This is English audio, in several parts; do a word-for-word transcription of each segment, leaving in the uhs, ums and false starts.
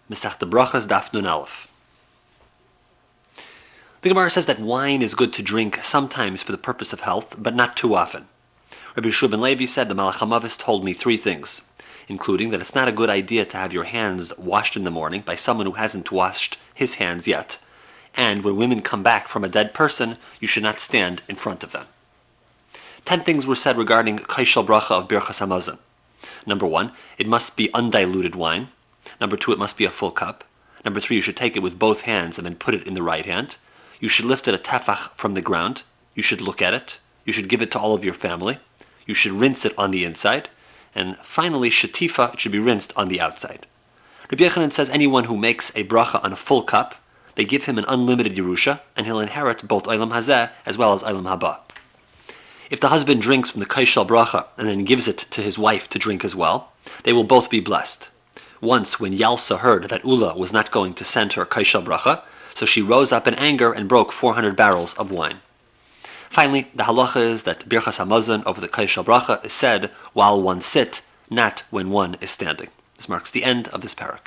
Masechta Brachas Daf Nun Aleph. The Gemara says that wine is good to drink sometimes for the purpose of health, but not too often. Rabbi Yeshua ben Levi said the Malach HaMavis told me three things, including that it's not a good idea to have your hands washed in the morning by someone who hasn't washed his hands yet, and when women come back from a dead person, you should not stand in front of them. Ten things were said regarding Kaishal Bracha of Birchas Hamazon. Number one, it must be undiluted wine. Number two, it must be a full cup. Number three, you should take it with both hands and then put it in the right hand. You should lift it a tefach from the ground. You should look at it. You should give it to all of your family. You should rinse it on the inside. And finally, shetifa, it should be rinsed on the outside. Rabbi Yochanan says anyone who makes a bracha on a full cup, they give him an unlimited Yerusha, and he'll inherit both Olam Hazeh as well as Olam Haba. If the husband drinks from the Kaishal Bracha and then gives it to his wife to drink as well, they will both be blessed. Once, when Yalsa heard that Ula was not going to send her Kaishal Bracha, so she rose up in anger and broke four hundred barrels of wine. Finally, the halacha is that Birchas Hamazon over the Kaishal Bracha is said while one sit, not when one is standing. This marks the end of this parak.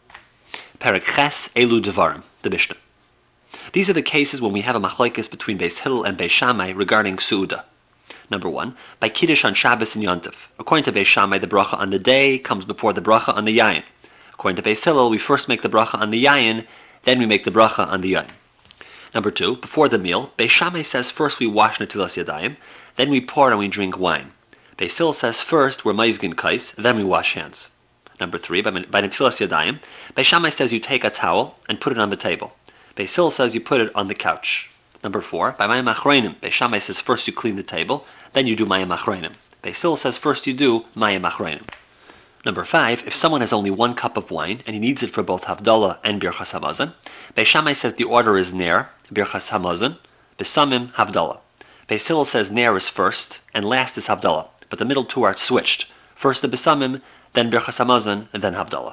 Parak Ches Elu Devarim, the Mishnah. These are the cases when we have a machlokes between Beis Hillel and Beis Shammai regarding Su'uda. Number one, by Kiddush on Shabbos and Yontif. According to Beis Shammai, the bracha on the day comes before the bracha on the yayin. According to Beis Hillel, we first make the bracha on the yayin, then we make the bracha on the yayin. Number two, before the meal, Beis Shammai says first we wash netilas yadayim, then we pour and we drink wine. Beis Hillel says first we're maizgin kais, then we wash hands. Number three, by, by netilas yadayim, Beis Shammai says you take a towel and put it on the table. Beis Hillel says you put it on the couch. Number four, by mayim achreinim, Beis Shammai says first you clean the table, then you do mayim achreinim. Beis Hillel says first you do mayim achreinim. Number five, if someone has only one cup of wine and he needs it for both Havdalah and Birchas Hamazon, Beis Shammai says the order is ner, Birchas Hamazon, Besamim, Havdalah. Beis Hillel says ner is first and last is Havdalah, but the middle two are switched. First the Besamim, then Birchas Hamazon, and then Havdalah.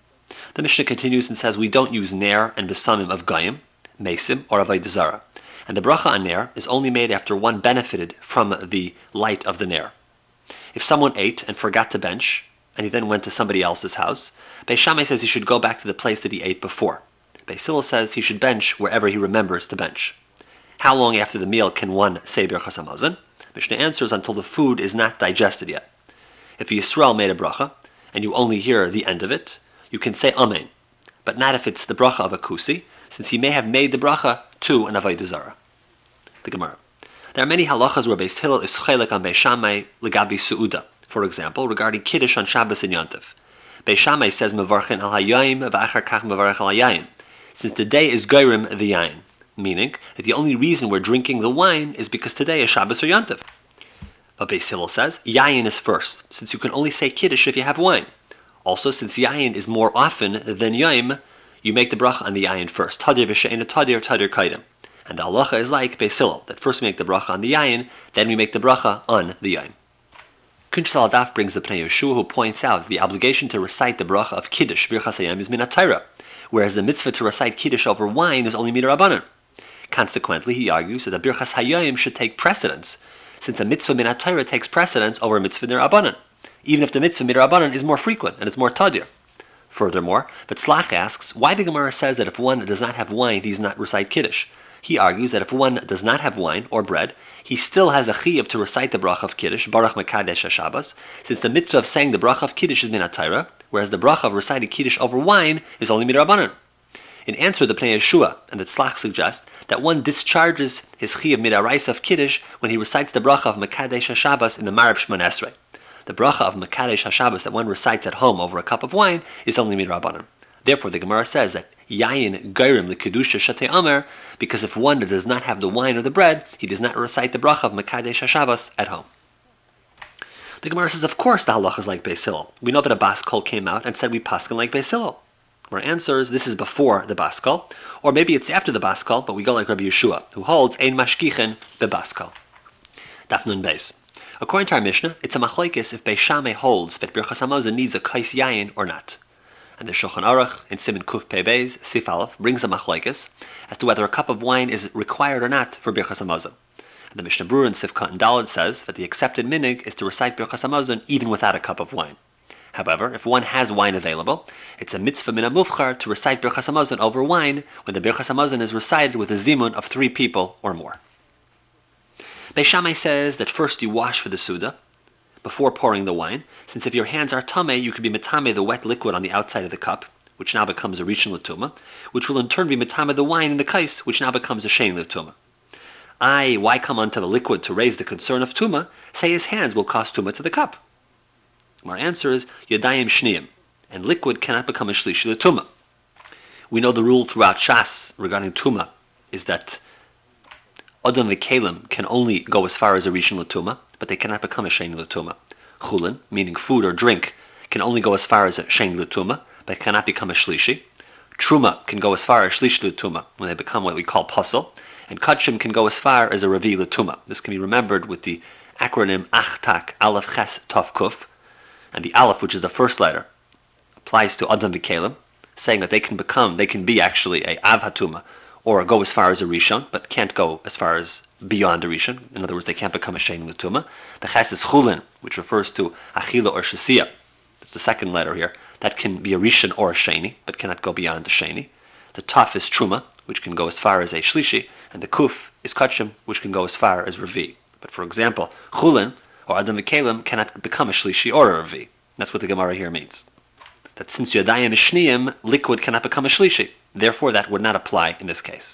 The Mishnah continues and says we don't use ner and Besamim of Goyim, Mesim, or Avodah Zarah. And the bracha on ner is only made after one benefited from the light of the ner. If someone ate and forgot to bench, and he then went to somebody else's house, Beis Shammai says he should go back to the place that he ate before. Beis Hillel says he should bench wherever he remembers to bench. How long after the meal can one say Birchas Hamazon? Mishnah answers until the food is not digested yet. If Yisrael made a bracha, and you only hear the end of it, you can say Amen, but not if it's the bracha of a kusi, since he may have made the bracha to an Avodah Zarah. The Gemara. There are many halachas where Beis Hillel is chelek on Beis Shammai legabi su'uda. For example, regarding Kiddush on Shabbos and Yontif. Beis Shammai says mevarchen al hayayim v'achar kach mevarech al hayayin, since today is goyrim the yayin, meaning that the only reason we're drinking the wine is because today is Shabbos or Yontif. But Beis Hillel says yayin is first, since you can only say Kiddush if you have wine. Also, since yayin is more often than yaim, you make the bracha on the yayin first. Tadir v'she'ena tadir tadir kaidem. And the halacha is like Beis Hillel, that first we make the bracha on the yayin, then we make the bracha on the yayin. Kunshal Adaf brings the Pnei Yeshua, who points out the obligation to recite the bracha of Kiddush, Birchas Hayam, is min HaTorah, whereas the mitzvah to recite Kiddush over wine is only min Rabbanan. Consequently, he argues that the Birchas Hayam should take precedence, since a mitzvah min HaTorah takes precedence over a mitzvah min Rabbanan, even if the mitzvah min Rabbanan is more frequent and it's more tadir. Furthermore, Vitzlach asks why the Gemara says that if one does not have wine, he does not recite Kiddush. He argues that if one does not have wine or bread, he still has a chiyuv to recite the bracha of Kiddush, Baruch Mekadesh HaShabbos, since the mitzvah of saying the bracha of Kiddush is min HaTorah, whereas the bracha of reciting Kiddush over wine is only min Rabbanan. In answer, the Pnei Yeshua and the Tzlach suggest that one discharges his chiyuv min haraisa of Kiddush when he recites the bracha of Mekadesh HaShabbos in the Marav Shmon Esrei. The bracha of Mekadesh HaShabbos that one recites at home over a cup of wine is only min Rabbanan. Therefore, the Gemara says that yayin gairim l'kedusha shatei amer, because if one does not have the wine or the bread, he does not recite the bracha of Mekadesh HaShabbos at home. The Gemara says, of course the halacha is like Beis Hillel. We know that a Bas Kol came out and said we paskin like Beis Hillel. Our answer is this is before the Bas Kol, or maybe it's after the Bas Kol, but we go like Rabbi Yeshua, who holds ein mashkichen the Bas Kol. Daf Nun Beis. According to our Mishnah, it's a machlokes if Beis Shammai holds that Birchas Hamazon needs a kais yayin or not. And the Shulchan Aruch in Siman Kuf Pei Beis Sif Aleph brings a machlokes as to whether a cup of wine is required or not for Birchas Hamazon. And the Mishnah Berurah in Sif Katan Daled says that the accepted minig is to recite Birchas Hamazon even without a cup of wine. However, if one has wine available, it's a mitzvah min hamuvchar to recite Birchas Hamazon over wine when the Birchas Hamazon is recited with a zimun of three people or more. Beis Shammai says that first you wash for the Suda before pouring the wine, since if your hands are tameh, you could be metameh the wet liquid on the outside of the cup, which now becomes a rishon l'tumah, which will in turn be metameh the wine in the kais, which now becomes a shein l'tumah. I, why come onto the liquid to raise the concern of tumah? Say his hands will cause tumah to the cup. Our answer is yadayim shniyim, and liquid cannot become a shlishi l'tumah. We know the rule throughout Shas regarding tumah is that Adam v'kelim can only go as far as a rishon l'tumah, but they cannot become a shein l'tumah. Chulin, meaning food or drink, can only go as far as a shein l'tumah, but cannot become a shlishi. Truma can go as far as shlish l'tumah when they become what we call puzzle, and kachim can go as far as a revi l'tumah. This can be remembered with the acronym achtak aleph ches tov kuf, and the aleph, which is the first letter, applies to Adam v'kelim, saying that they can become, they can be actually a av hatuma, or go as far as a rishon, but can't go as far as beyond a rishon. In other words, they can't become a shein l'tumah. The ches is chulin, which refers to achila or shasiya. That's the second letter here. That can be a rishon or a sheni, but cannot go beyond the sheni. The taf is truma, which can go as far as a shlishi, and the kuf is kachim, which can go as far as revi. But for example, chulin or adam v'kelim cannot become a shlishi or a revi. That's what the Gemara here means. That since yadayim is shniyim, liquid cannot become a shlishi. Therefore, that would not apply in this case.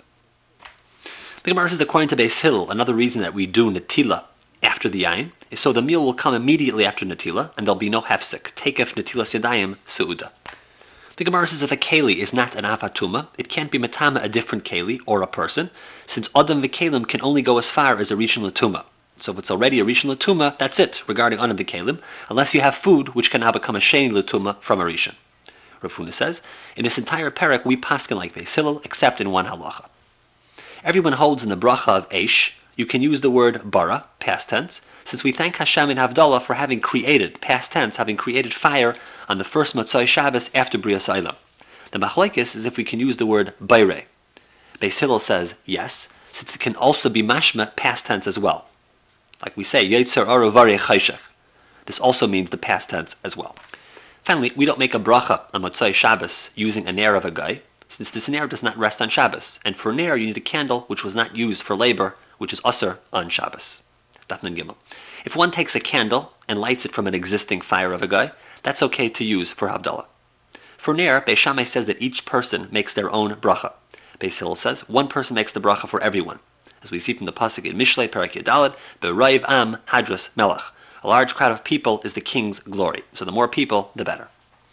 The Gemara says, according to Beis Hillel, another reason that we do netila after the yain is so the meal will come immediately after netila, and there'll be no hefsek. Takef netilas yadayim su'uda. The Gemara says if a keli is not an afatuma, it can't be matama a different keli or a person, since adam v'kelim can only go as far as a rishon l'tumah. So if it's already a rishon l'tumah, that's it regarding adam v'kelim, unless you have food which can now become a sheni l'tumah from a rishon. Rav Huna says, in this entire parak we paskin like Beis Hillel, except in one halacha. Everyone holds in the bracha of Eish, you can use the word bara, past tense, since we thank Hashem in Havdalah for having created, past tense, having created fire on the first Motzai Shabbos after Brias Olam. The machlekes is if we can use the word bayre. Beis Hillel says yes, since it can also be mashma, past tense as well. Like we say, Yetzer Oro Varei Chayshech. This also means the past tense as well. Finally, we don't make a bracha on Motzai Shabbos using a ner of a guy, since this ner does not rest on Shabbos, and for ner you need a candle which was not used for labor, which is usher on Shabbos. Dafnan Gimel. If one takes a candle and lights it from an existing fire of a guy, that's okay to use for Havdalah. For ner, Beis Shammai says that each person makes their own bracha. Beis Hillel says one person makes the bracha for everyone, as we see from the pasuk in Mishlei Perek Yudalad, Be'raiv Am Hadras Melech. A large crowd of people is the king's glory. So the more people, the better.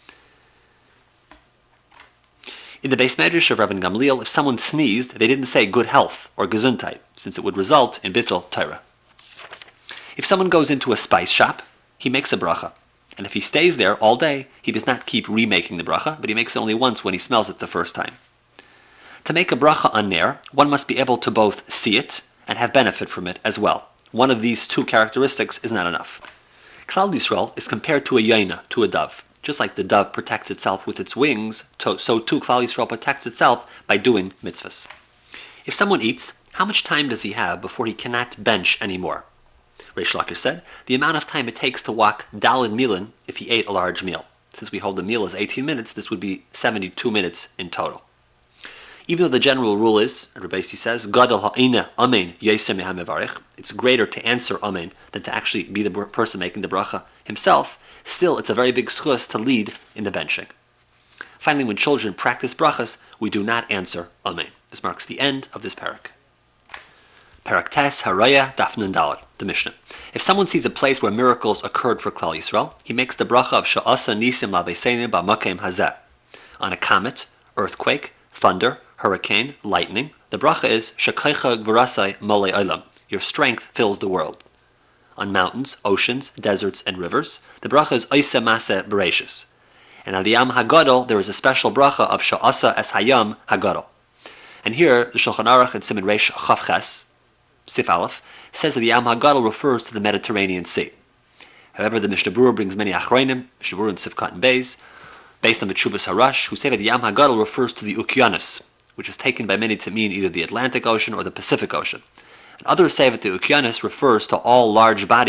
In the Beis Medrash of Rabban Gamliel, if someone sneezed, they didn't say good health or gesundheit, since it would result in bittul Torah. If someone goes into a spice shop, he makes a bracha. And if he stays there all day, he does not keep remaking the bracha, but he makes it only once when he smells it the first time. To make a bracha on ner, one must be able to both see it and have benefit from it as well. One of these two characteristics is not enough. Klal Yisrael is compared to a yaina, to a dove. Just like the dove protects itself with its wings, to, so too Klal Yisrael protects itself by doing mitzvahs. If someone eats, how much time does he have before he cannot bench anymore? Reish Lakish said, the amount of time it takes to walk daled milin if he ate a large meal. Since we hold the meal as eighteen minutes, this would be seventy-two minutes in total. Even though the general rule is, Rabbi Yossi says, Gadol ha'ina amen yesem mehamevarich, it's greater to answer amen than to actually be the person making the bracha himself, still it's a very big schus to lead in the benching. Finally, when children practice brachas, we do not answer amen. This marks the end of this parak. Parak Tes Haraya Daf Nun Daled, the Mishnah. If someone sees a place where miracles occurred for Klal Yisrael, he makes the bracha of Sha'asa Nisim Laveseinu Ba'Makem Hazeh. On a comet, earthquake, thunder, hurricane, lightning, the bracha is Shekeicha Gvurasai Molei Olam. Your strength fills the world. On mountains, oceans, deserts, and rivers, the bracha is Oiseh Maseh Bereishis. And on the Yam Hagadol, there is a special bracha of Sha'asa Es Hayam Hagadol. And here, the Shulchan Aruch and Siman Reish Chaf Ches, Sif Aleph, says that the Yam HaGadol refers to the Mediterranean Sea. However, the Mishnah Berurah brings many achronim, Mishnah Berurah and Sifkat and Beis, based on the Tshuvas Harash, who say that the Yam HaGadol refers to the Ukianos, which is taken by many to mean either the Atlantic Ocean or the Pacific Ocean. And others say that the Ukianos refers to all large bodies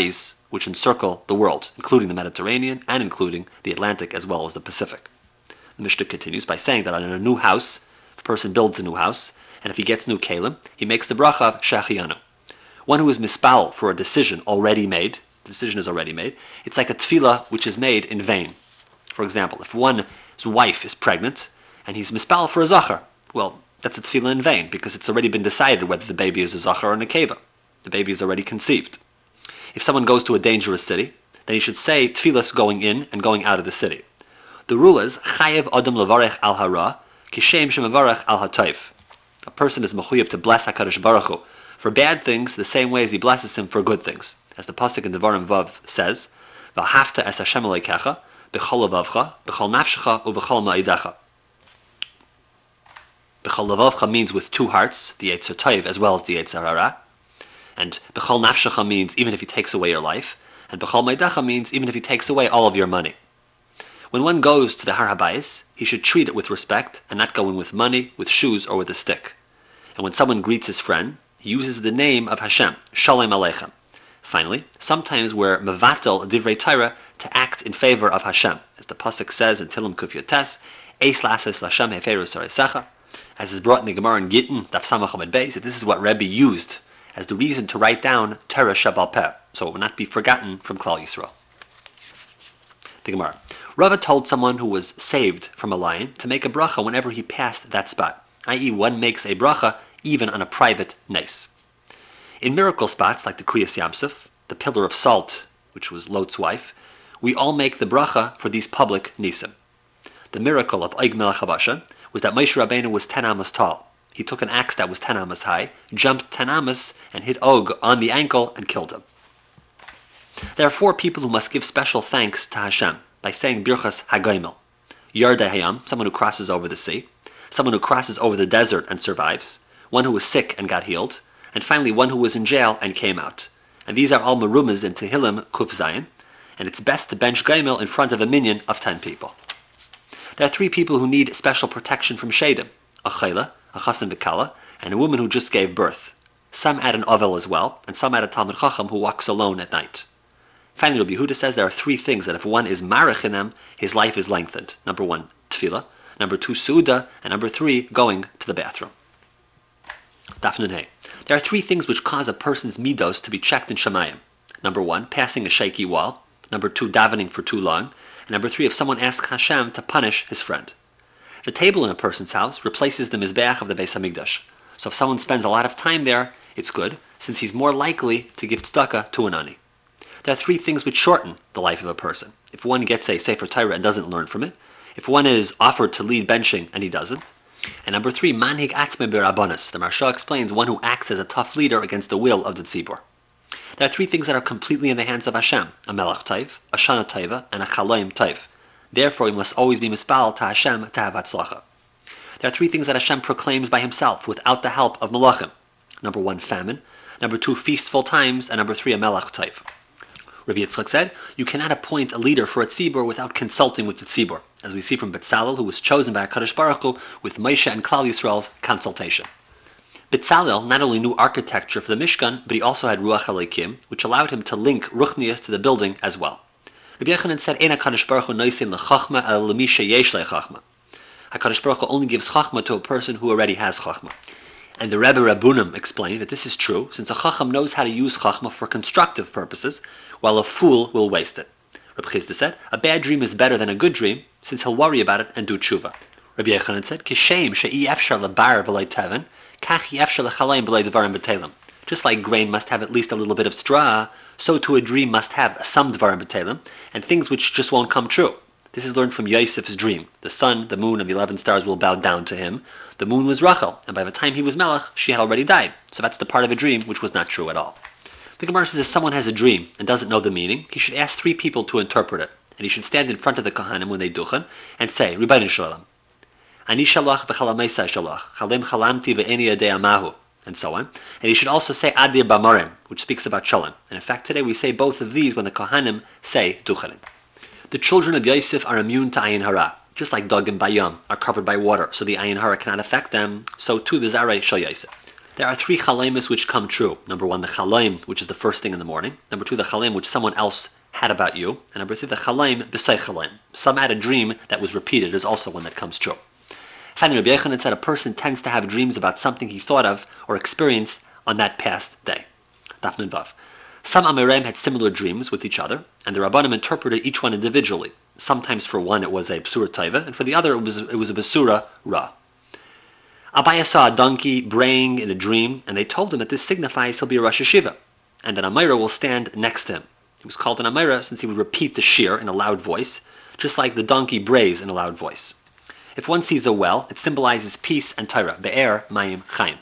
which encircle the world, including the Mediterranean and including the Atlantic as well as the Pacific. The Mishnah continues by saying that on a new house, if a person builds a new house, and if he gets new kalim, he makes the bracha of Shehecheyanu. One who is mispal for a decision already made, the decision is already made, it's like a tefillah which is made in vain. For example, if one's wife is pregnant and he's mispal for a zachar, well, that's a tefillah in vain because it's already been decided whether the baby is a zachar or a nekeva. The baby is already conceived. If someone goes to a dangerous city, then he should say tefillahs going in and going out of the city. The rule is chayev adam levarech al hara kishem shemavarech al hatayv. A person is mechuyev to bless HaKadosh Baruch Hu for bad things the same way as he blesses him for good things. As the pasuk in Devarim Vav says, "V'ahavta es Hashem Elokecha b'chol levavcha, b'chol nafshecha, u'v'chol ma'idecha." B'chol levavcha means with two hearts, the Yetzer Tov as well as the Yetzer Hara. And b'chol nafshecha means even if he takes away your life. And b'chol ma'idecha means even if he takes away all of your money. When one goes to the Har HaBayis, he should treat it with respect and not go in with money, with shoes, or with a stick. And when someone greets his friend, he uses the name of Hashem, Shalom Aleichem. Finally, sometimes we're mevatel divrei Torah to act in favor of Hashem, as the pasuk says in Tilim Kuf Yotes, Eis lases Hashem heferu saresecha, as is brought in the Gemara in Gittin, Daf Samach Amud Beis, that this is what Rebbe used as the reason to write down Torah Shebal Peh, so it will not be forgotten from Klal Yisrael. The Gemara. Rava told someone who was saved from a lion to make a bracha whenever he passed that spot, that is one makes a bracha even on a private nes. In miracle spots like the Kriyas Yamsuf, the pillar of salt, which was Lot's wife, we all make the bracha for these public nisim. The miracle of Og Melech Habasha was that Moshe Rabbeinu was ten amos tall. He took an axe that was ten amos high, jumped ten amos, and hit Og on the ankle and killed him. There are four people who must give special thanks to Hashem by saying Birchas Hagoimel. Yardei Hayam, someone who crosses over the sea, someone who crosses over the desert and survives, one who was sick and got healed, and finally one who was in jail and came out. And these are all merumas in Tehillim Kuf Zayin, and it's best to bench Gaimel in front of a minyan of ten people. There are three people who need special protection from Shadim, a Chayla, a Chassan B'Kala, and a woman who just gave birth. Some add an Ovel as well, and some add a Talmud Chacham who walks alone at night. Finally, Rabbi Yehuda says there are three things that if one is marich in them, his life is lengthened. Number one, tefillah. Number two, su'uda. And number three, going to the bathroom. Daf Nun Hey. There are three things which cause a person's midos to be checked in Shemayim. Number one, passing a shaky wall. Number two, davening for too long. And number three, if someone asks Hashem to punish his friend. The table in a person's house replaces the Mizbeach of the Beis HaMikdash. So if someone spends a lot of time there, it's good, since he's more likely to give tzedakah to an ani. There are three things which shorten the life of a person. If one gets a Sefer Torah and doesn't learn from it, if one is offered to lead benching and he doesn't, and number three, manhig atzme b'rabbanos. The Maharsha explains one who acts as a tough leader against the will of the tzibur. There are three things that are completely in the hands of Hashem: a melech taiv, a shana taiva, and a chaloim taiv. Therefore, we must always be mispal to Hashem to have hatzlacha. There are three things that Hashem proclaims by Himself without the help of malachim. Number one, famine. Number two, feastful times. And number three, a melech taiv. Rabbi Yitzchak said, you cannot appoint a leader for a tzibur without consulting with the tzibur, as we see from Betzalel, who was chosen by HaKadosh Baruch Hu with Moshe and Klal Yisrael's consultation. Betzalel not only knew architecture for the Mishkan, but he also had Ruach Elokim, which allowed him to link Ruchnias to the building as well. Rabbi Yochanan said, Ein HaKadosh Baruch Hu noisin lechachma el lemi sheyesh lechachma. HaKadosh Baruch Hu only gives chachma to a person who already has chachma. And the Rebbe Rabbunim explained that this is true, since a chacham knows how to use chachma for constructive purposes, while a fool will waste it. Rabbi Chizda said, a bad dream is better than a good dream, since he'll worry about it and do tshuva. Rabbi Yochanan said, Kishem she'i efshar lebar v'lei teven, kach efshar lechalayim v'lei dvarim b'telim. Just like grain must have at least a little bit of straw, so too a dream must have some dvarim b'telim, and things which just won't come true. This is learned from Yosef's dream. The sun, the moon, and the eleven stars will bow down to him. The moon was Rachel, and by the time he was Melech, she had already died. So that's the part of a dream which was not true at all. The Gemara says if someone has a dream and doesn't know the meaning, he should ask three people to interpret it. And he should stand in front of the Kohanim when they duchen and say, Ribono Shel Olam, Ani shalach v'chalameisai shalach, chalem chalamti v'eni yadei amahu, and so on. And he should also say Adir B'Morim, which speaks about Shalom. And in fact, today we say both of these when the Kohanim say duchenim. The children of Yosef are immune to Ayin Hara, just like Dog and Bayam are covered by water, so the Ayin Hara cannot affect them, so too the Zarei Shel Yosef. There are three chalemis which come true. Number one, the chalaim, which is the first thing in the morning. Number two, the chalaim which someone else had about you. And number three, the chalaim b'sei chalaim. Some had a dream that was repeated is also one that comes true. Finally, Rabbi Yochanan said a person tends to have dreams about something he thought of or experienced on that past day. Daf Nun Vav. Some Amoraim had similar dreams with each other, and the Rabbanim interpreted each one individually. Sometimes for one it was a B'sura Taiva, and for the other it was, it was a B'sura Ra. Abaya saw a donkey braying in a dream, and they told him that this signifies he'll be a Rosh Hashiva, and that Amira will stand next to him. He was called an Amira since he would repeat the shir in a loud voice, just like the donkey brays in a loud voice. If one sees a well, it symbolizes peace and Torah, Be'er, Mayim, Chaim.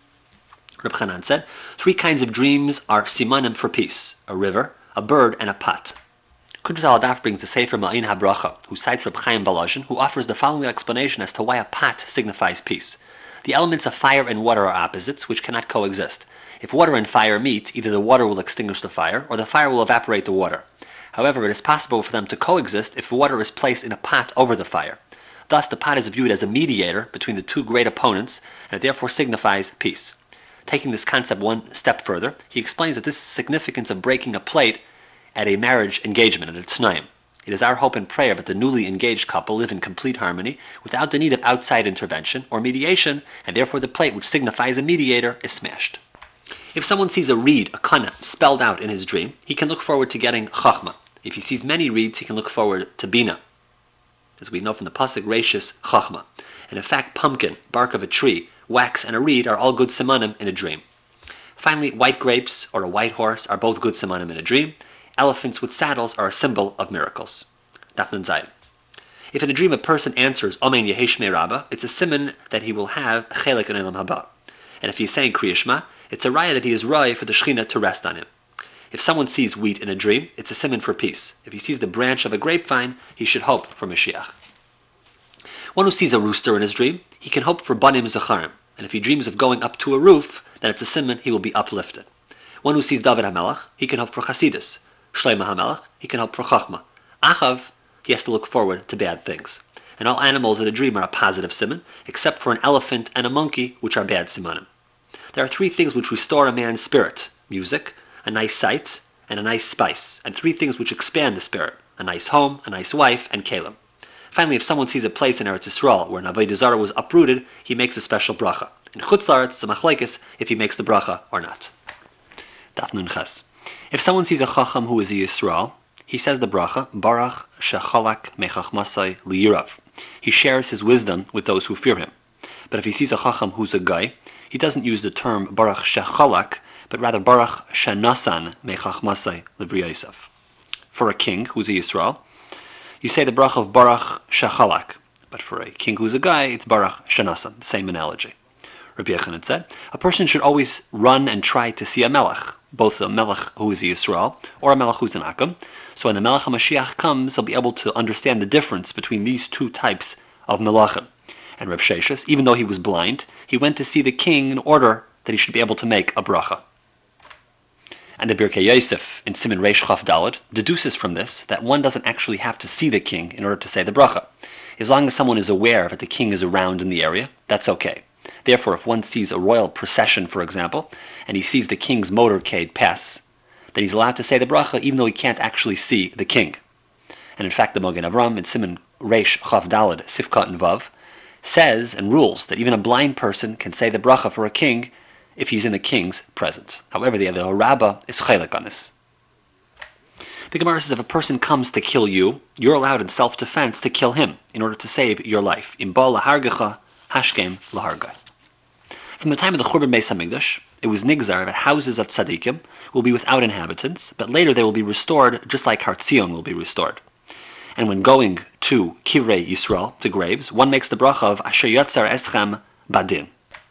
Reb Chanan said, three kinds of dreams are simanim for peace, a river, a bird, and a pot. Kuntres Aladaf brings the Sefer Ma'in HaBracha, who cites Reb Chaim Balazhin, who offers the following explanation as to why a pot signifies peace. The elements of fire and water are opposites, which cannot coexist. If water and fire meet, either the water will extinguish the fire, or the fire will evaporate the water. However, it is possible for them to coexist if water is placed in a pot over the fire. Thus, the pot is viewed as a mediator between the two great opponents, and it therefore signifies peace. Taking this concept one step further, he explains that this is the significance of breaking a plate at a marriage engagement, at a t'naim. It is our hope and prayer that the newly engaged couple live in complete harmony without the need of outside intervention or mediation, and therefore the plate, which signifies a mediator, is smashed. If someone sees a reed, a kana, spelled out in his dream, he can look forward to getting chachma. If he sees many reeds, he can look forward to bina. As we know from the pasuk, reishis chachma. And in fact, pumpkin, bark of a tree, wax, and a reed are all good simanim in a dream. Finally, white grapes or a white horse are both good simanim in a dream. Elephants with saddles are a symbol of miracles. Daf Nun Zayin. If in a dream a person answers Amen Yehi Shmei Rabbah, it's a siman that he will have chelik in Olam Haba. And if he's saying Kriya Shema, it's a raya that he is raya for the Shechina to rest on him. If someone sees wheat in a dream, it's a siman for peace. If he sees the branch of a grapevine, he should hope for Mashiach. One who sees a rooster in his dream, he can hope for banim zacharim. And if he dreams of going up to a roof, then it's a siman he will be uplifted. One who sees David HaMelech, he can hope for Chasidus. Shlomo HaMelech, he can hope for Chachma. Achav, he has to look forward to bad things. And all animals in a dream are a positive siman, except for an elephant and a monkey, which are bad simanim. There are three things which restore a man's spirit: music, a nice sight, and a nice spice. And three things which expand the spirit: a nice home, a nice wife, and kelim. Finally, if someone sees a place in Eretz Yisrael where an Avodah Zarah was uprooted, he makes a special bracha. In Chutz La'aretz, it's a machlekes if he makes the bracha or not. Daf Nun Ches. If someone sees a chacham who is a Yisrael, he says the bracha, Barach shechalak mechachmasai liyirav. He shares his wisdom with those who fear him. But if he sees a chacham who's a guy, he doesn't use the term Barach shechalak, but rather Barach shenasan mechachmasai livriyosef. For a king who's a Yisrael, you say the bracha of Barach shechalak. But for a king who's a guy, it's Barach shenasan, the same analogy. Rabbi Yochanan said, a person should always run and try to see a melech, both a melech who is a Yisrael or a melech who's an Akam. So when the melech HaMashiach comes, he'll be able to understand the difference between these two types of melachim. And Rav Sheshes, even though he was blind, he went to see the king in order that he should be able to make a bracha. And the Birkei Yosef in Siman Reish Chaf Daled deduces from this that one doesn't actually have to see the king in order to say the bracha. As long as someone is aware that the king is around in the area, that's okay. Therefore, if one sees a royal procession, for example, and he sees the king's motorcade pass, then he's allowed to say the bracha even though he can't actually see the king. And in fact, the Mogen Avram in Siman Reish Chaf Daled Sifkat and Vav says and rules that even a blind person can say the bracha for a king if he's in the king's presence. However, the other Rabbah is chaylik on this. The Gemara says if a person comes to kill you, you're allowed in self-defense to kill him in order to save your life. Im ba lahargecha hashkem lahargai. From the time of the Churban Beis HaMikdash, it was nigzar that houses of tzaddikim will be without inhabitants, but later they will be restored just like Har Tzion will be restored. And when going to Kivrei Yisrael, to graves, one makes the bracha of Asher Yatzar Eschem Badin.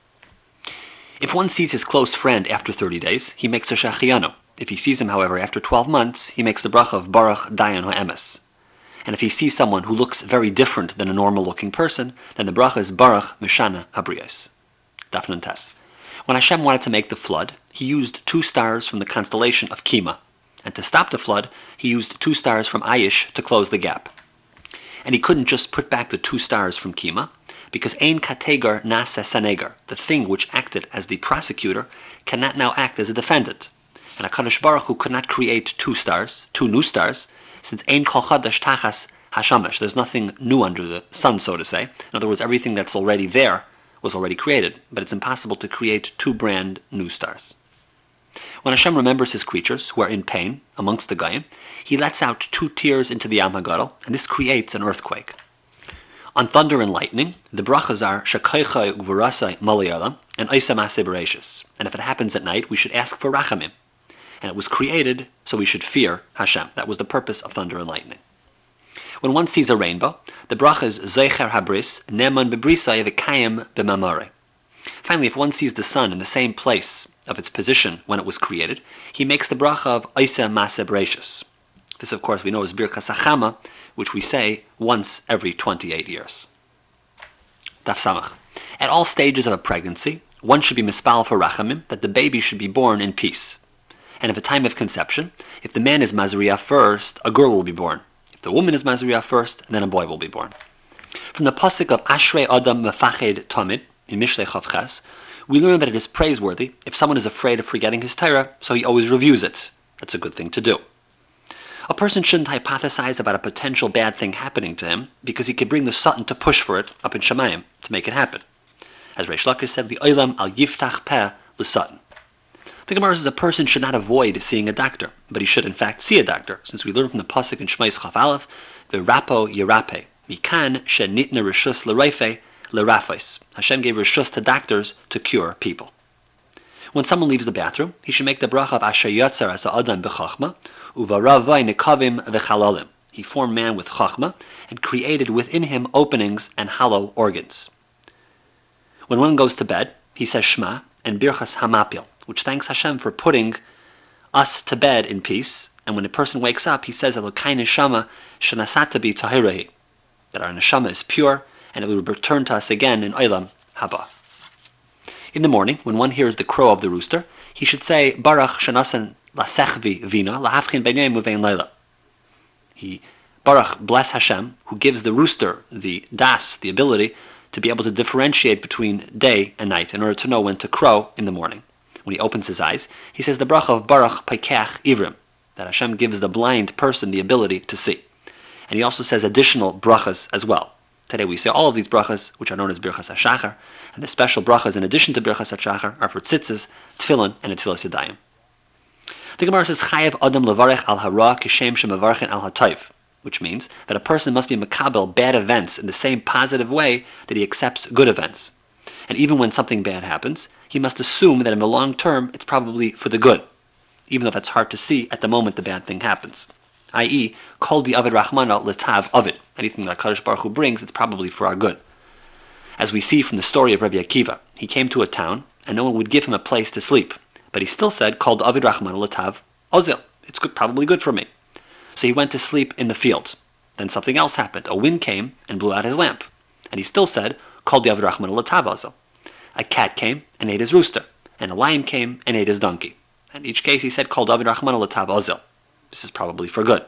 If one sees his close friend after thirty days, he makes a Shachianu. If he sees him, however, after twelve months, he makes the bracha of Baruch Dayan HaEmes. And if he sees someone who looks very different than a normal-looking person, then the bracha is Baruch Mishana Habriyos. Daf Nun Tes. When Hashem wanted to make the flood, he used two stars from the constellation of Kima. And to stop the flood, he used two stars from Ayish to close the gap. And he couldn't just put back the two stars from Kima, because ein kategar nasa sanegar, the thing which acted as the prosecutor, cannot now act as a defendant. And HaKadosh Baruch Hu could not create two stars, two new stars, since ein kol chadash tachas hashamash. There's nothing new under the sun, so to say. In other words, everything that's already there was already created, but it's impossible to create two brand new stars. When Hashem remembers his creatures who are in pain amongst the Goyim, he lets out two tears into the Yam HaGadol, and this creates an earthquake. On thunder and lightning, the brachas are Shekaychai Ugvurasai Malayalam and Isa Maseh Bereshis. And if it happens at night, we should ask for Rachamim. And it was created, so we should fear Hashem. That was the purpose of thunder and lightning. When one sees a rainbow, the bracha is Zeicher Habris, Neman Bebrisai V'Kayim B'Mamare. Finally, if one sees the sun in the same place of its position when it was created, he makes the bracha of Isa Maseh Bereshis. This, of course, we know is Birkas Hachama, which we say once every twenty-eight years. Daf Samach. At all stages of a pregnancy, one should be mispal for Rachamim, that the baby should be born in peace. And at the time of conception, if the man is Mazriah first, a girl will be born. If the woman is Mazriah first, then a boy will be born. From the pasuk of Ashrei Adam Mefached Tamid, in Mishlei Chav Ches, we learn that it is praiseworthy if someone is afraid of forgetting his Torah, so he always reviews it. That's a good thing to do. A person shouldn't hypothesize about a potential bad thing happening to him because he could bring the Satan to push for it up in Shemayim to make it happen. As Reish Lakish said, the Olam al yiftach peh l'Satan. The Gemara says a person should not avoid seeing a doctor, but he should in fact see a doctor, since we learn from the pasuk in Shmais Chaf Aleph, v'rapo yirape, mikan shenitna rishus l'reife l'rafais. Hashem gave rishus to doctors to cure people. When someone leaves the bathroom, he should make the bracha of Asher Yotzar as Adam b'chachma, uvaravai nekavim v'chalalim. He formed man with chachma and created within him openings and hollow organs. When one goes to bed, he says Shema and Birchas Hamapil, which thanks Hashem for putting us to bed in peace. And when a person wakes up, he says Elokai neshama shenasata bi tahirahi, that our neshama is pure and it will return to us again in Olam Haba. In the morning, when one hears the crow of the rooster, he should say Baruch shenasan lasechvi vina lahafchin b'nei uvein leila. He Baruch, bless Hashem, who gives the rooster the das, the ability to be able to differentiate between day and night in order to know when to crow in the morning. When he opens his eyes, he says the bracha of Baruch Paikach Ivrim, that Hashem gives the blind person the ability to see. And he also says additional brachas as well. Today we say all of these brachas, which are known as Birchas HaShachar, and the special brachas in addition to Birchas HaShachar are for tzitzis, tefillin, and tefillas yadayim. The Gemara says Chayev Adam levarech al hara kishem shemavarchen al hatayv, which means that a person must be makabel bad events in the same positive way that he accepts good events. And even when something bad happens, he must assume that in the long term it's probably for the good, even though that's hard to see at the moment the bad thing happens. that is, kol di avid rachmana letav avid. Anything that HaKadosh Baruch Hu brings, it's probably for our good. As we see from the story of Rabbi Akiva, he came to a town and no one would give him a place to sleep, but he still said, kol di avid rachmana letav ozil. It's good, probably good for me. So he went to sleep in the field. Then something else happened. A wind came and blew out his lamp. And he still said, Kol di avid rachmana letav ozil. A cat came and ate his rooster. And a lion came and ate his donkey. In each case he said, Kol di avid rachmana letav ozil. This is probably for good.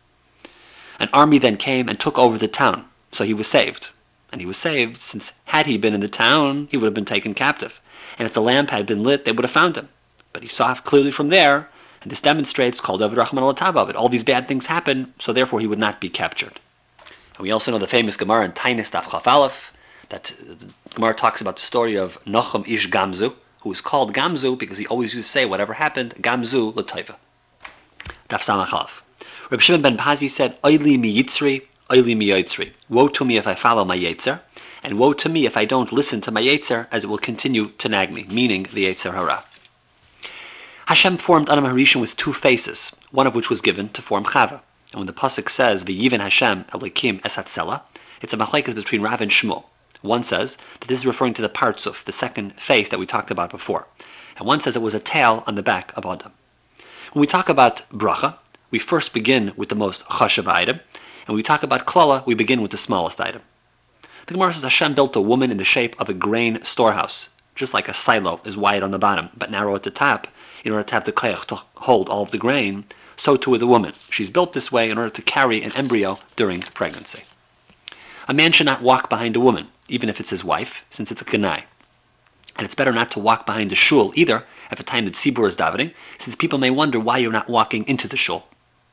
An army then came and took over the town. So he was saved. And he was saved since had he been in the town, he would have been taken captive. And if the lamp had been lit, they would have found him. But he saw clearly from there. And this demonstrates Kol David Rachman al-Tav. All these bad things happen, so therefore he would not be captured. And we also know the famous Gemara in Tainis Daf Chaf Aleph, that the Gemara talks about the story of Nachum Ish Gamzu, who was called Gamzu because he always used to say, whatever happened, Gamzu l'Taiva. Daf Samach Aleph. Reb Shimon ben Pazi said, Oili mi yitzri, oili mi yoitzri. Woe to me if I follow my yetzer, and woe to me if I don't listen to my yetzer, as it will continue to nag me, meaning the yetzer hara. Hashem formed Adam HaRishon with two faces, one of which was given to form Chava. And when the pasuk says, V'yiven Hashem Elokim es hatzela, it's a machlekes between Rav and Shmuel. One says that this is referring to the partzuf, the second face that we talked about before. And one says it was a tail on the back of Adam. When we talk about bracha, we first begin with the most chashav item, and when we talk about klala, we begin with the smallest item. The Gemara says Hashem built a woman in the shape of a grain storehouse, just like a silo is wide on the bottom, but narrow at the top, in order to have the koyach to hold all of the grain, so too with a woman. She's built this way in order to carry an embryo during pregnancy. A man should not walk behind a woman, even if it's his wife, since it's a kanai. And it's better not to walk behind the shul either at the time that Tzibur is davening, since people may wonder why you're not walking into the shul.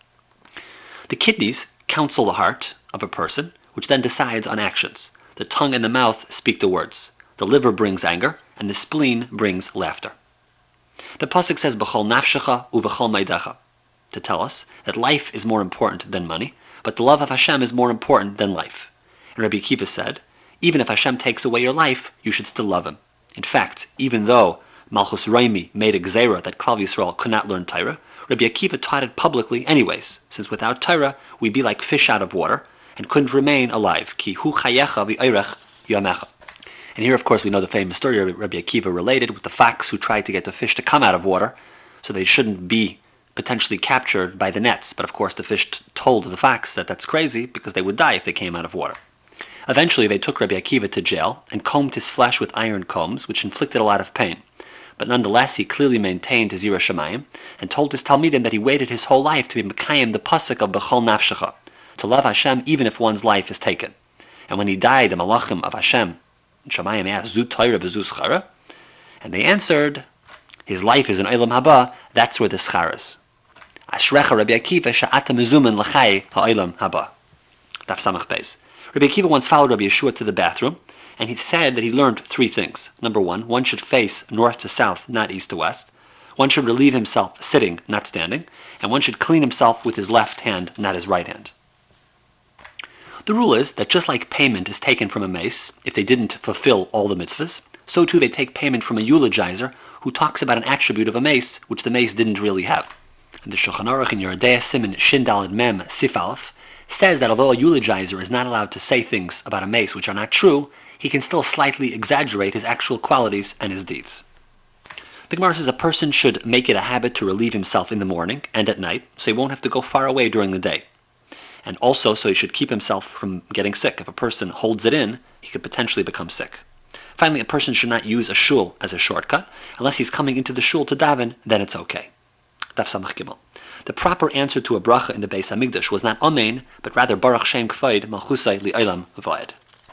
The kidneys counsel the heart of a person, which then decides on actions. The tongue and the mouth speak the words. The liver brings anger, and the spleen brings laughter. The pasuk says, "B'chol nafshecha u'v'chol meidecha," to tell us that life is more important than money, but the love of Hashem is more important than life. And Rabbi Akiva said, even if Hashem takes away your life, you should still love Him. In fact, even though Malchus Raimi made a gzeira that Klal Yisrael could not learn Torah, Rabbi Akiva taught it publicly anyways, since without Torah, we'd be like fish out of water and couldn't remain alive. Ki hu chayecha v'oirech yamecha. And here, of course, we know the famous story Rabbi Akiva related with the fox who tried to get the fish to come out of water, so they shouldn't be potentially captured by the nets. But of course, the fish t- told the fox that that's crazy because they would die if they came out of water. Eventually, they took Rabbi Akiva to jail and combed his flesh with iron combs, which inflicted a lot of pain. But nonetheless, he clearly maintained his Yirah Shamayim and told his Talmidim that he waited his whole life to be Mekayim the pasuk of B'chol Nafshecha, to love Hashem even if one's life is taken. And when he died, the Malachim of Hashem in Shamayim asked, Zu Torah v'zu Schara? And they answered, his life is in Olam Haba, that's where the Schar is. Ashrecha Rabbi Akiva sha'ata mezumen l'chai ha'olam haba. Daf Samach Beis. Rabbi Akiva once followed Rabbi Yeshua to the bathroom, and he said that he learned three things. Number one, one should face north to south, not east to west. One should relieve himself sitting, not standing. And one should clean himself with his left hand, not his right hand. The rule is that just like payment is taken from a mace if they didn't fulfill all the mitzvahs, so too they take payment from a eulogizer who talks about an attribute of a mace which the mace didn't really have. And the Shulchan Aruch in Yeridei Siman Shin Daled Mem Sif Aleph says that although a eulogizer is not allowed to say things about a mace which are not true, he can still slightly exaggerate his actual qualities and his deeds. The Gemara says a person should make it a habit to relieve himself in the morning and at night, so he won't have to go far away during the day. And also, so he should keep himself from getting sick. If a person holds it in, he could potentially become sick. Finally, a person should not use a shul as a shortcut. Unless he's coming into the shul to daven, then it's okay. Daf Samach Gimel. The proper answer to a bracha in the Beis Hamikdash was not Amen, but rather Baruch Shem Kvaid Malchusai Li'olam V'Vayed.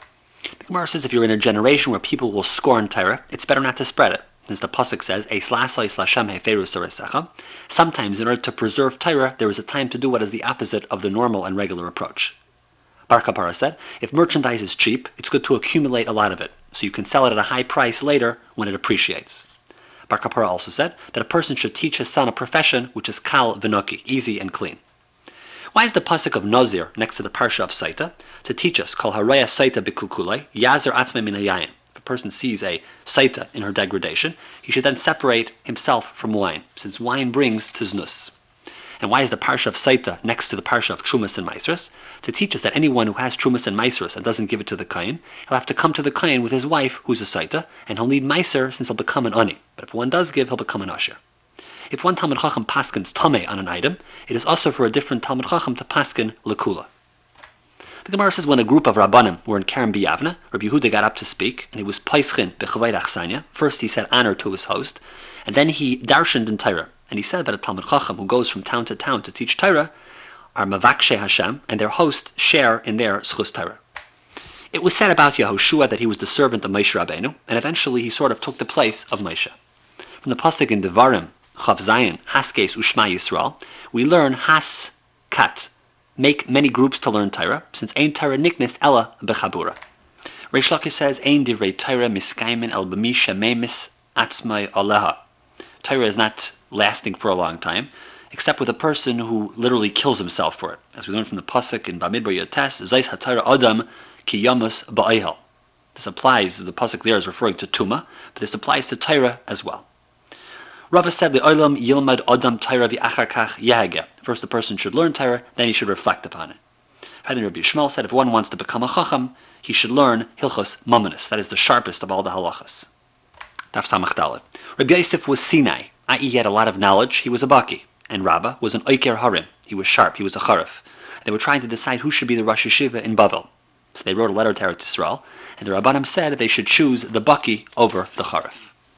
The Gemara says if you're in a generation where people will scorn Torah, it's better not to spread it. As the pasuk says, Eis lasoi slashem heferu saresecha. Sometimes, in order to preserve Torah, there is a time to do what is the opposite of the normal and regular approach. Bar Kapara said, if merchandise is cheap, it's good to accumulate a lot of it, so you can sell it at a high price later when it appreciates. Bar Kapara also said that a person should teach his son a profession which is kal v'noki, easy and clean. Why is the pasuk of Nazir next to the parsha of Saita? To teach us, kol haraya Saita bikulkulei, yazer atzme min hayayin. If a person sees a Saita in her degradation, he should then separate himself from wine, since wine brings tiznus. And why is the parsha of Saita next to the parsha of Trumas and Maisros? To teach us that anyone who has Trumas and Maisros and doesn't give it to the Kain, he'll have to come to the Kain with his wife, who's a Saita, and he'll need Maiser since he'll become an Ani. But if one does give, he'll become an Asher. If one Talmud Chacham paskins Tameh on an item, it is also for a different Talmud Chacham to paskin Lekula. The Gemara says when a group of Rabbanim were in Kerem B'Yavna, Rabbi Yehuda got up to speak, and he was Paischin B'Chavay Achsanya. First he said honor to his host, and then he darshaned in Torah. And he said that a Talmud Chacham who goes from town to town to teach Torah are Mavakshe Hashem, and their hosts share in their Schus Torah. It was said about Yehoshua that he was the servant of Moshe Rabbeinu, and eventually he sort of took the place of Moshe. From the pasuk in Devarim, Chav Zayin, Haskes Ushma Yisrael, we learn Has Kat, make many groups to learn Torah, since Ein Torah Niknis Ella Bechabura. Reish Lakish says, Ein Divrei Torah Miskaimin El B'mi Shememis Atzmai Aleha. Torah is not lasting for a long time, except with a person who literally kills himself for it. As we learn from the pasuk in Bamidbar Yotes, Zeis HaTorah Adam Ki Yamus Ba'ehel. This applies, the pasuk there is referring to Tuma, but this applies to Torah as well. Rava said, "Le'olam yilmad adam Torah v'achar kach yehageh." First, the person should learn Torah, then he should reflect upon it. Finally, Rabbi Yishmael said, if one wants to become a chacham, he should learn Hilchos Mamonos. That is the sharpest of all the halachas. Daf Samach Dalet. Rabbi Yosef was Sinai, that is, he had a lot of knowledge. He was a baki, and Rabba was an oiker harim. He was sharp. He was a charif. They were trying to decide who should be the Rosh Yeshiva in Bavel. So they wrote a letter to Eretz Yisrael, and the Rabbanim said they should choose the baki over the charif.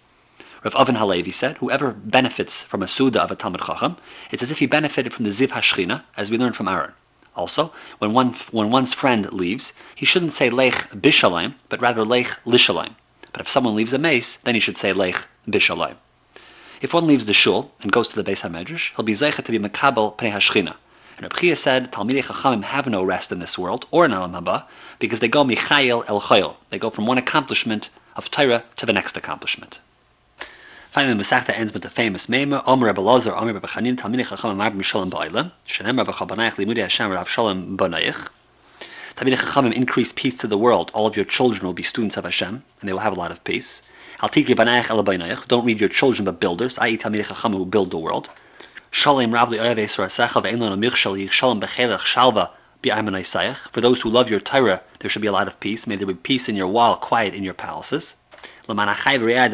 Rav Avin Halevi said, whoever benefits from a Suda of a Talmud Chacham, it's as if he benefited from the Ziv HaShchina, as we learned from Aaron. Also, when one when one's friend leaves, he shouldn't say Lech Bishalem, but rather Lech Lishalem. But if someone leaves a mace, then he should say Lech Bishalem. If one leaves the shul and goes to the Beis HaMedrash, he'll be zeicha to be Mekabel Pnei HaShechina. And Reb Chia said, Talmidei Chachamim have no rest in this world, or in Olam Haba, because they go Michayel El Chayil. They go from one accomplishment of Torah to the next accomplishment. Finally, the Masechta ends with the famous Meimer, Omer Rebbe Elazar, Omer Rebbe Chanina, Talmidei Chachamim Marb Mishalem Ba'ilem, Shenem Rav Chabanayich Limudei Hashem Rav Shalom Banayich. Talmidei Chachamim, increase peace to the world. All of your children will be students of Hashem, and they will have a lot of peace. Al Tikri Banayich El Banayich, don't read your children but builders, that is Talmidei Chachamim who build the world. Shalom Rav Li'oyev Eser Asecha Ve'en Lo Michshal Yichshalom Bechelech Shalva Bi'ayman Isayach. For those who love your Torah, there should be a lot of peace. May there be peace in your wall, quiet in your palaces. For those who love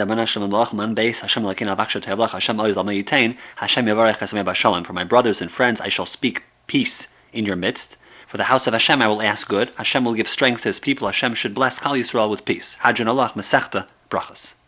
my brothers and friends, I shall speak peace in your midst. For the house of Hashem I will ask good. Hashem will give strength to his people. Hashem should bless Kal Yisrael with peace. Hadran Allah, Masechta, Brachas.